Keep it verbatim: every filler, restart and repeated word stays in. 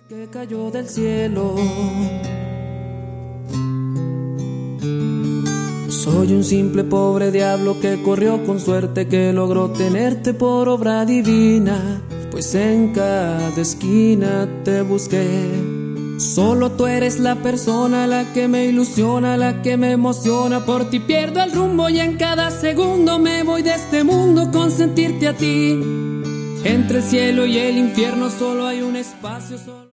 que cayó del cielo. Soy un simple pobre diablo que corrió con suerte, que logró tenerte por obra divina, pues en cada esquina te busqué. Solo tú eres la persona, la que me ilusiona, la que me emociona. Por ti pierdo el rumbo y en cada segundo me voy de este mundo con sentirte a ti. Entre el cielo y el infierno solo hay un espacio solo.